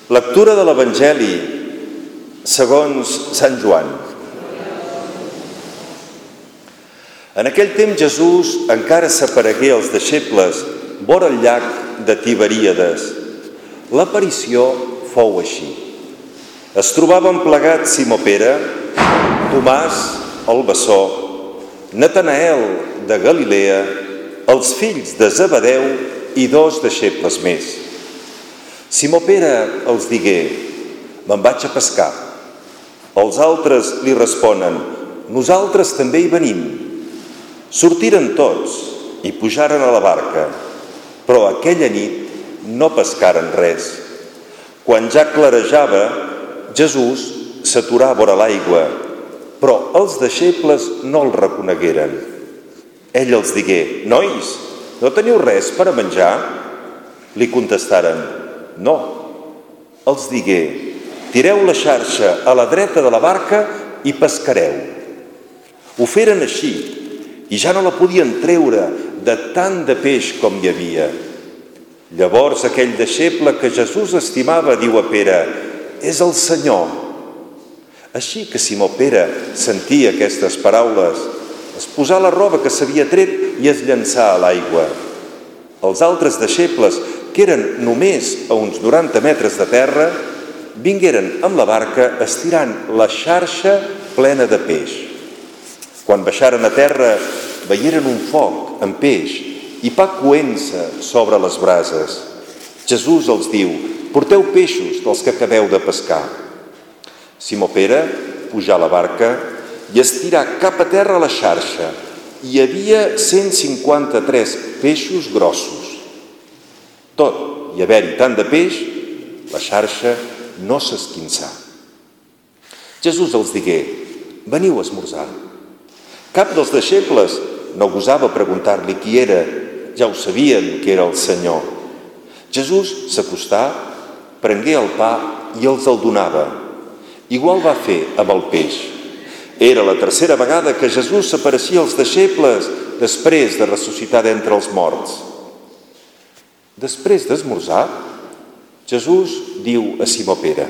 Lectura de l'Evangeli segons Sant Joan. En aquell temps Jesús encara s'aparegué als deixebles vora el llac de Tiberíades. L'aparició fou així. Es trobaven plegats Simó Pere, Tomàs el bessó, Natanael de Galilea, els fills de Zebedeu i 2 deixebles més. Simó Pere els digué: me'n vaig a pescar. Els altres li responen: nosaltres també hi venim. Sortiren tots i pujaren a la barca, però aquella nit no pescaren res. Quan ja clarejava, Jesús s'aturà vora l'aigua, però els deixebles no el reconegueren. Ell els digué: nois, no teniu res per a menjar? Li contestaren: no. Els digué: tireu la xarxa a la dreta de la barca i pescareu. Ho feren així, i ja no la podien treure de tant de peix com hi havia. Llavors aquell deixeble que Jesús estimava diu a Pere: és el Senyor. Així que Simó Pere sentia aquestes paraules, es posà la roba que s'havia tret i es llançà a l'aigua. Els altres deixebles, que eren només a uns 90 metres de terra, vingueren amb la barca estirant la xarxa plena de peix. Quan baixaren a terra, veieren un foc amb peix i pa coent-se sobre les brases. Jesús els diu: porteu peixos dels que acabeu de pescar. Simó Pere pujà a la barca i estirà cap a terra la xarxa. Hi havia 153 peixos grossos. Tot i haver-hi tant de peix, la xarxa no s'esquinçà. Jesús els digué: veniu a esmorzar. Cap dels deixebles no gosava preguntar-li qui era, ja ho sabien que era el Senyor. Jesús s'acostà, prengué el pa i els el donava. Igual va fer amb el peix. Era la tercera vegada que Jesús s'apareixia als deixebles després de ressuscitar d'entre els morts. Després d'esmorzar, Jesús diu a Simó Pere: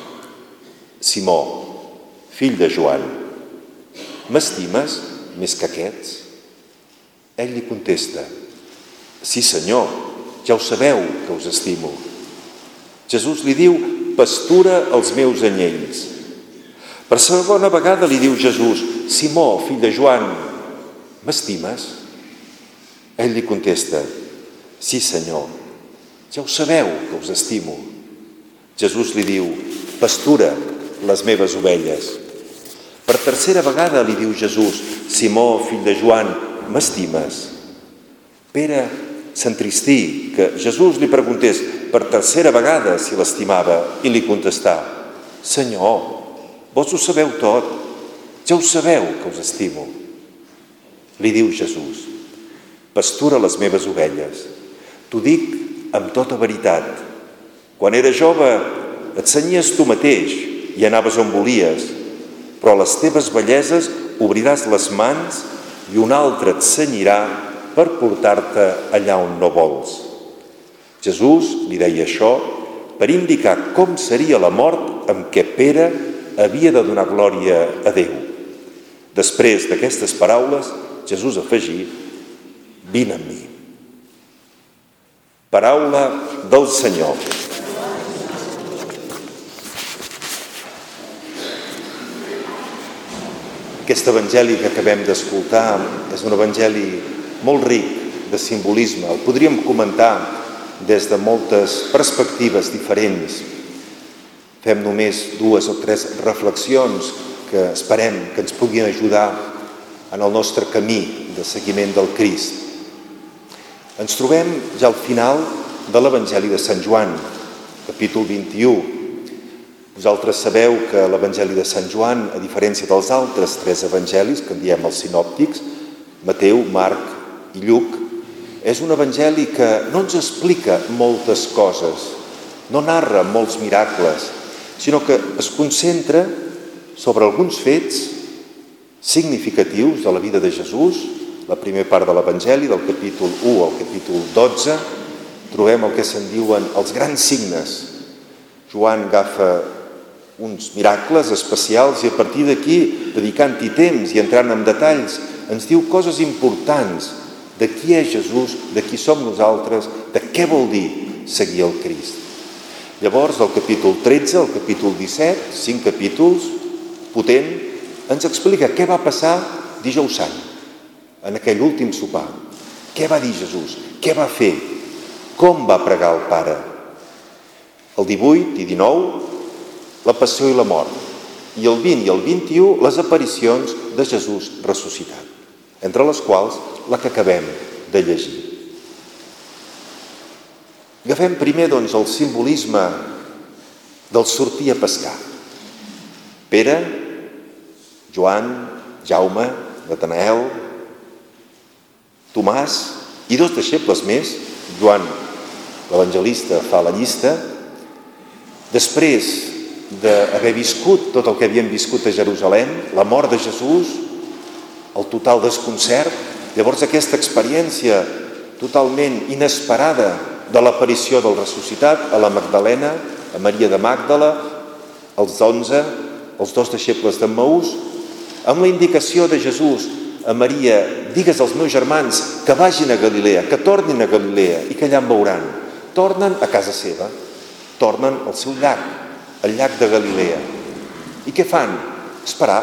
Simó, fill de Joan, m'estimes més que aquests? Ell li contesta: sí, Senyor, ja ho sabeu que us estimo. Jesús li diu: pastura els meus anyells. Per segona vegada li diu Jesús: Simó, fill de Joan, m'estimes? Ell li contesta: sí, Senyor, ja ho sabeu que us estimo. Jesús li diu: pastura les meves ovelles. Per tercera vegada li diu Jesús: Simó, fill de Joan, m'estimes? Pere s'entristí que Jesús li preguntés per tercera vegada si l'estimava i li contestà: Senyor, vos ho sabeu tot, ja ho sabeu que us estimo. Li diu Jesús: pastura les meves ovelles. T'ho dic amb tota veritat. Quan eres jove et cenyies tu mateix i anaves on volies, però a les teves velleses obriràs les mans i un altre et cenyirà per portar-te allà on no vols. Jesús li deia això per indicar com seria la mort amb què Pere havia de donar glòria a Déu. Després d'aquestes paraules, Jesús afegí: vine amb mi. Paraula del Senyor. Aquest evangeli que acabem d'escoltar és un evangeli molt ric de simbolisme. El podríem comentar des de moltes perspectives diferents. Fem només 2 o 3 reflexions que esperem que ens puguin ajudar en el nostre camí de seguiment del Crist. Ens trobem ja al final de l'Evangeli de Sant Joan, capítol 21. Vosaltres sabeu que l'Evangeli de Sant Joan, a diferència dels altres 3 evangelis que en diem els sinòptics, Mateu, Marc i Lluc, és un evangeli que no ens explica moltes coses, no narra molts miracles, sinó que es concentra sobre alguns fets significatius de la vida de Jesús. La primera part de l'Evangeli, del capítol 1 al capítol 12, trobem el que se'n diuen els grans signes. Joan agafa uns miracles especials i a partir d'aquí, dedicant-hi temps i entrant en detalls, ens diu coses importants de qui és Jesús, de qui som nosaltres, de què vol dir seguir el Crist. Llavors, del capítol 13 al capítol 17, 5 capítols, potent, ens explica què va passar dijous sant, en aquell últim sopar. Què va dir Jesús? Què va fer? Com va pregar el Pare? El 18 i 19, la passió i la mort. I el 20 i el 21, les aparicions de Jesús ressuscitat, entre les quals la que acabem de llegir. Agafem primer, doncs, el simbolisme del sortir a pescar. Pere, Joan, Jaume, Natanael, Tomàs i 2 deixebles més. Joan, l'evangelista, fa la llista. Després d'haver viscut tot el que havien viscut a Jerusalem, la mort de Jesús, el total desconcert, llavors aquesta experiència totalment inesperada de l'aparició del ressuscitat a la Magdalena, a Maria de Màgdala, als 11, els 2 deixebles d'Emmaús, amb la indicació de Jesús a Maria: digues als meus germans que vagin a Galilea, que tornin a Galilea i que allà em veuran. Tornen a casa seva, tornen al seu llac, el llac de Galilea. I què fan? Esperar.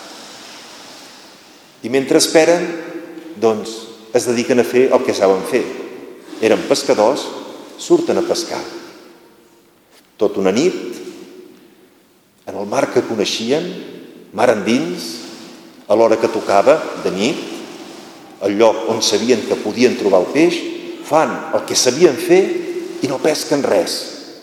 I mentre esperen, doncs, es dediquen a fer el que saben fer. Eren pescadors, surten a pescar. Tot una nit, en el mar que coneixien, mar endins, a l'hora que tocava, de nit, al lloc on sabien que podien trobar el peix, fan el que sabien fer i no pesquen res.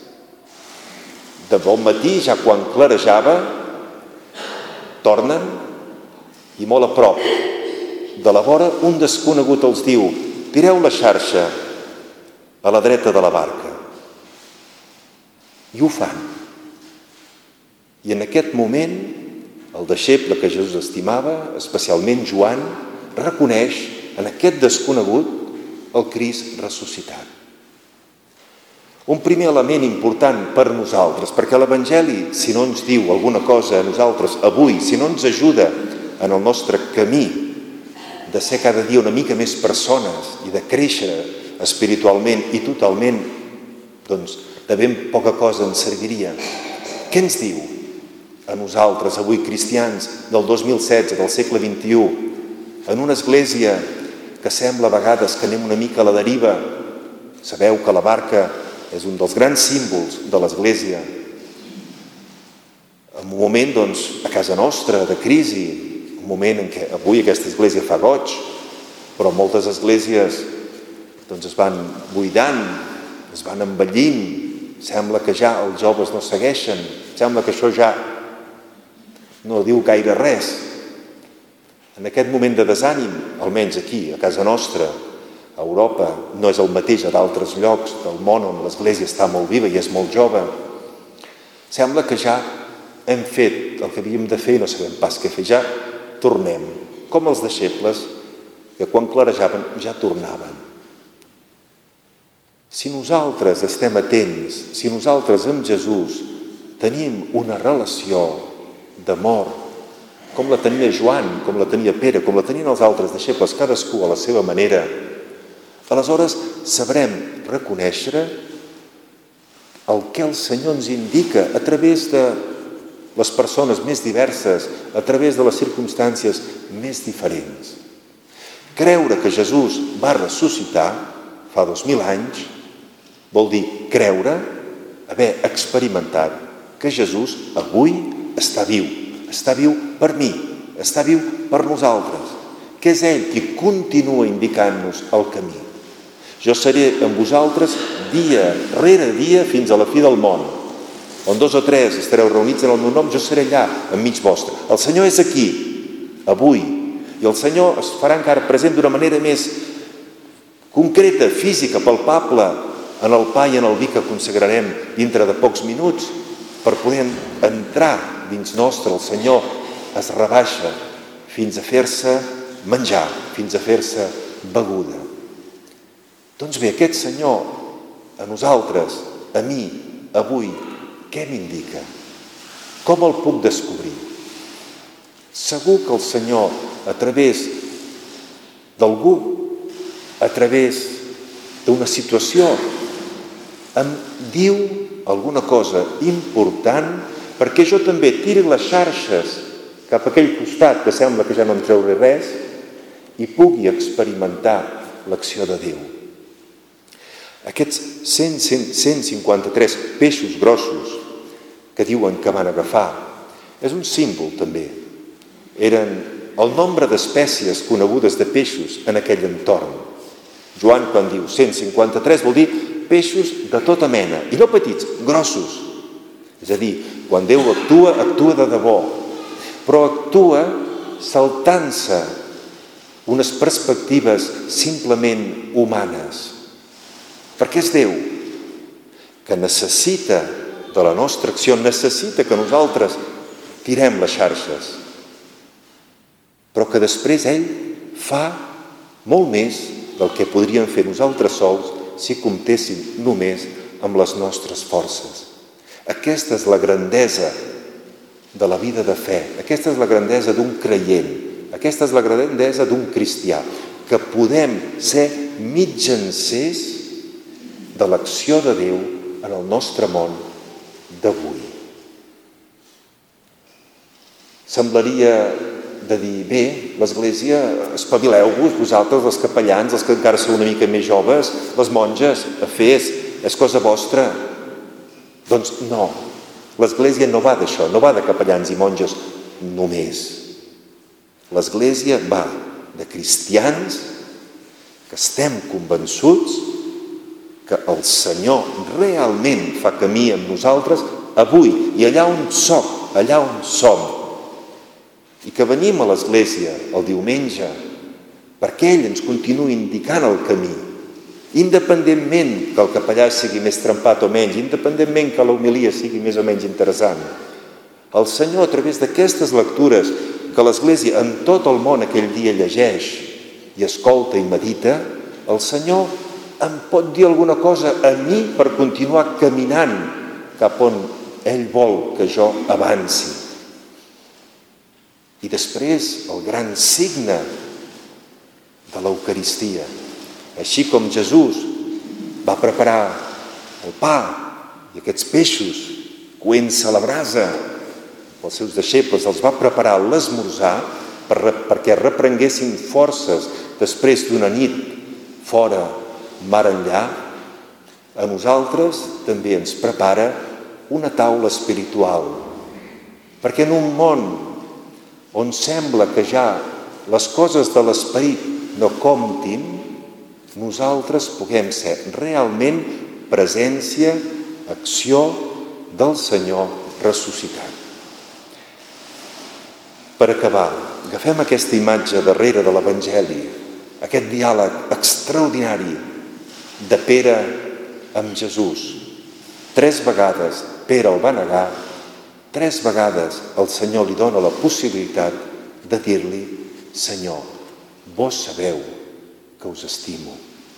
De bon matí, ja quan clarejava, tornen i molt a prop de la vora un desconegut els diu: tireu la xarxa a la dreta de la barca. I ho fan. I en aquest moment, el deixeble que Jesús estimava, especialment Joan, reconeix en aquest desconegut el Crist ressuscitat. Un primer element important per nosaltres, perquè l'Evangeli, si no ens diu alguna cosa a nosaltres avui, si no ens ajuda en el nostre camí de ser cada dia una mica més persones i de créixer espiritualment i totalment, doncs de ben poca cosa ens serviria. Què ens diu a nosaltres, avui cristians del 2016, del segle XXI, en una església que sembla a vegades que anem una mica a la deriva? Sabeu que la barca és un dels grans símbols de l'església. En un moment, doncs, a casa nostra, de crisi, un moment en què avui aquesta església fa goig, però moltes esglésies doncs, es van buidant, es van envellint, sembla que ja els joves no segueixen, sembla que això ja no diu gaire res. En aquest moment de desànim, almenys aquí, a casa nostra, a Europa, no és el mateix a d'altres llocs del món on l'església està molt viva i és molt jove. Sembla que ja hem fet el que havíem de fer i no sabem pas què fer. Ja tornem, com els deixebles que quan clarejaven ja tornaven. Si nosaltres estem atents, si nosaltres amb Jesús tenim una relació d'amor, com la tenia Joan, com la tenia Pere, com la tenien els altres deixebles, cadascú a la seva manera, aleshores sabrem reconèixer el que el Senyor ens indica a través de les persones més diverses, a través de les circumstàncies més diferents. Creure que Jesús va ressuscitar fa 2000 anys vol dir creure, haver experimentat que Jesús avui està viu per mi, està viu per nosaltres, que és ell qui continua indicant-nos el camí. Jo seré amb vosaltres dia rere dia fins a la fi del món. On 2 o 3 estareu reunits en el meu nom, jo seré allà, enmig vostre. El Senyor és aquí, avui, i el Senyor es farà encara present d'una manera més concreta, física, palpable, en el pa i en el vi que consagrarem dintre de pocs minuts, per poder entrar dins nostre. El Senyor es rebaixa fins a fer-se menjar, fins a fer-se beguda. Doncs bé, aquest Senyor a nosaltres, a mi, avui, Què m'indica? Com el puc descobrir? Segur que el Senyor, a través d'algú, a través d'una situació, em diu alguna cosa important perquè jo també tiri les xarxes cap a aquell costat que sembla que ja no em trauré res i pugui experimentar l'acció de Déu. Aquests 153 peixos grossos que diuen que van agafar és un símbol també. Eren el nombre d'espècies conegudes de peixos en aquell entorn. Joan, quan diu 153, vol dir peixos de tota mena, i no petits, grossos. És a dir, quan Déu actua, actua de debò, però actua saltant-se unes perspectives simplement humanes. Perquè és Déu que necessita de la nostra acció, necessita que nosaltres tirem les xarxes, però que després ell fa molt més del que podríem fer nosaltres sols si comptéssim només amb les nostres forces. Aquesta és la grandesa de la vida de fe, aquesta és la grandesa d'un creient, aquesta és la grandesa d'un cristià, que podem ser mitjancers de l'acció de Déu en el nostre món d'avui. Semblaria de dir, bé, l'Església, espavileu-vos, vosaltres, els capellans, els que encara sou una mica més joves, les monges, fes, és cosa vostra. Doncs no, l'Església no va d'això, no va de capellans i monges només. L'Església va de cristians que estem convençuts que el Senyor realment fa camí amb nosaltres avui i allà on soc, allà on som. I que venim a l'Església el diumenge perquè ell ens continuï indicant el camí, independentment que el capellà sigui més trempat o menys, independentment que l'homilia sigui més o menys interessant. El Senyor, a través d'aquestes lectures que l'Església en tot el món aquell dia llegeix i escolta i medita, el Senyor em pot dir alguna cosa a mi per continuar caminant cap on ell vol que jo avanci. I després el gran signe de l'Eucaristia. Així com Jesús va preparar el pa i aquests peixos coents a la brasa, els seus deixebles els va preparar a l'esmorzar perquè reprenguessin forces després d'una nit fora, mar enllà, a nosaltres també ens prepara una taula espiritual. Perquè en un món on sembla que ja les coses de l'esperit no comptin, nosaltres puguem ser realment presència, acció del Senyor ressuscitat. Per acabar, agafem aquesta imatge darrere de l'Evangeli, aquest diàleg extraordinari de Pere amb Jesús. 3 vegades Pere el va negar, 3 vegades el Senyor li dona la possibilitat de dir-li: Senyor, vos sabeu que us estimo.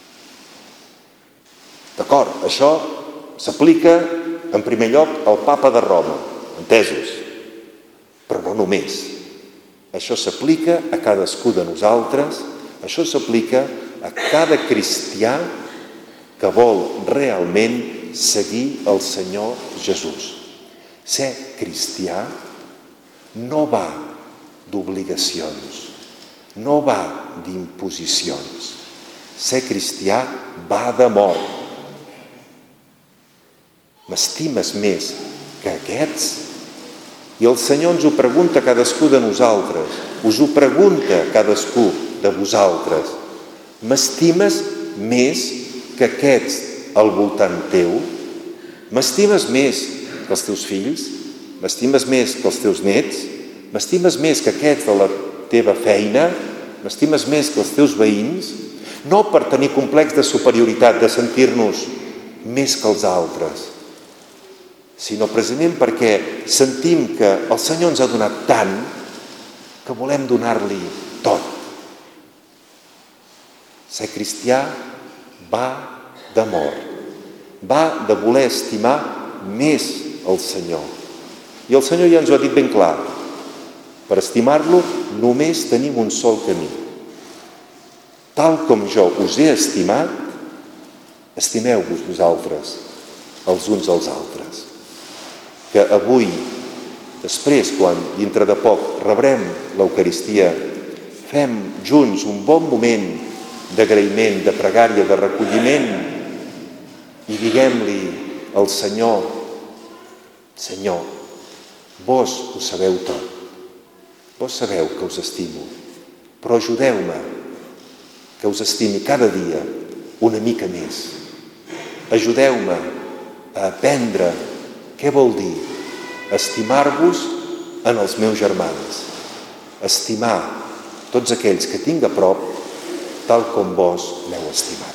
D'acord, això s'aplica en primer lloc al Papa de Roma, entesos, però no només. Això s'aplica a cadascú de nosaltres, això s'aplica a cada cristià que vol realment seguir el Senyor Jesús. Ser cristià no va d'obligacions, no va d'imposicions. Ser cristià va d'amor. M'estimes més que aquests? I el Senyor ens ho pregunta a cadascú de nosaltres, us ho pregunta a cadascú de vosaltres. M'estimes més que aquests al voltant teu? M'estimes més que els teus fills? M'estimes més que els teus nets? M'estimes més que aquests de la teva feina? M'estimes més que els teus veïns? No per tenir complex de superioritat, de sentir-nos més que els altres, sinó precisament perquè sentim que el Senyor ens ha donat tant que volem donar-li tot. Ser cristià va d'amor, va de voler estimar més el Senyor. I el Senyor ja ens ho ha dit ben clar. Per estimar-lo només tenim un sol camí. Tal com jo us he estimat, estimeu-vos vosaltres els uns als altres. Que avui, després, quan dintre de poc rebrem l'Eucaristia, fem junts un bon moment d'agraïment, de pregària, de recolliment i diguem-li al Senyor: Senyor, vos ho sabeu tot, vos sabeu que us estimo, però ajudeu-me que us estimi cada dia una mica més. Ajudeu-me a aprendre què vol dir estimar-vos en els meus germans, estimar tots aquells que tinc a prop tal com vos m'heu estimat.